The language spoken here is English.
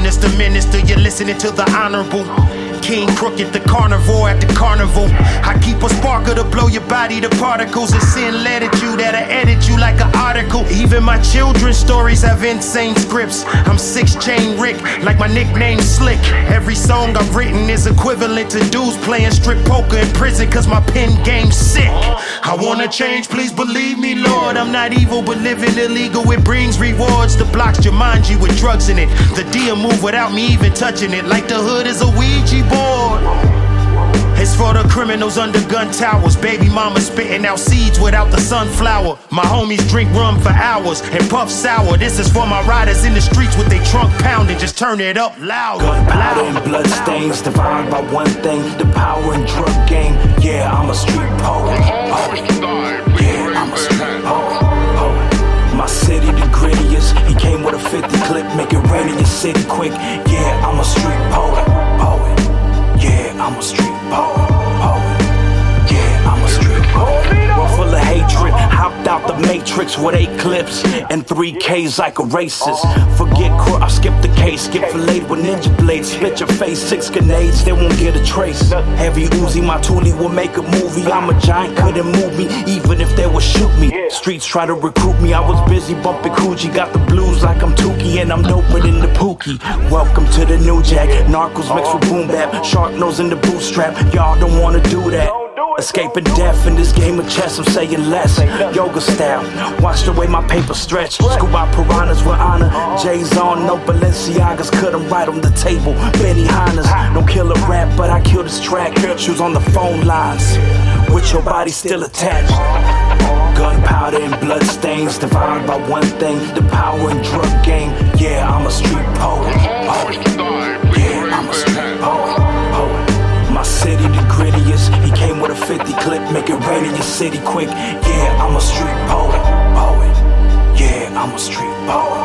Sinister minister, you're listening to the honorable King Crooked, the carnivore at the carnival. I keep a sparkle to blow your body to particles and sin led at you that'll edit you like an article. Even my children's stories have insane scripts. I'm 6-chain Rick, like my nickname Slick. Every song I've written is equivalent to dudes playing strip poker in prison cause my pen game's sick. I wanna change, please believe me, Lord. I'm not evil but living illegal, it brings rewards. The blocks Jumanji with drugs in it. The deal move without me even touching it, like the hood is a Ouija board. It's for the criminals under gun towers. Baby mama spitting out seeds without the sunflower. My homies drink rum for hours and puff sour. This is for my riders in the streets with their trunk pounding. Just turn it up louder. Gunpowder and blood stains devoured by one thing, the power and drug game. Yeah, I'm a street poet. Yeah, I'm a street poet. My city the grittiest. He came with a 50 clip, make it rain in your city quick. Yeah, I'm a street poet. Yeah, I'm a street poet. Yeah, I'm a street poet. We're full of hatred, hopped out the matrix with 8 clips and 3 Ks like a racist. Forget court, I skip the case, get filleted with ninja blades, split your face, 6 grenades, they won't get a trace. Heavy Uzi, my toolie will make a movie. I'm a giant, couldn't move me, even if they would shoot me. Streets try to recruit me, I was busy bumping Coogee. Got the blues like I'm Tukey, and I'm doper than the Pookie. Welcome to the new jack, Narcos mixed with boom bap, shark nose in the bootstrap. Y'all don't wanna do that. Escaping death in this game of chess, I'm saying less. Yoga style, watch the way my paper stretch. Scoop out piranhas with honor. J's on, no Balenciagas, cut them right on the table. Benny Hannas, don't kill a rap, but I kill this track. Shoes on the phone lines, with your body still attached. Gunpowder and blood stains devoured by one thing, the power and drug game. Yeah, I'm a street poet. Yeah, I'm a street poet. My city the grittiest. He came with a 50 clip, make it rain in your city quick. Yeah, I'm a street poet. Yeah, I'm a street poet.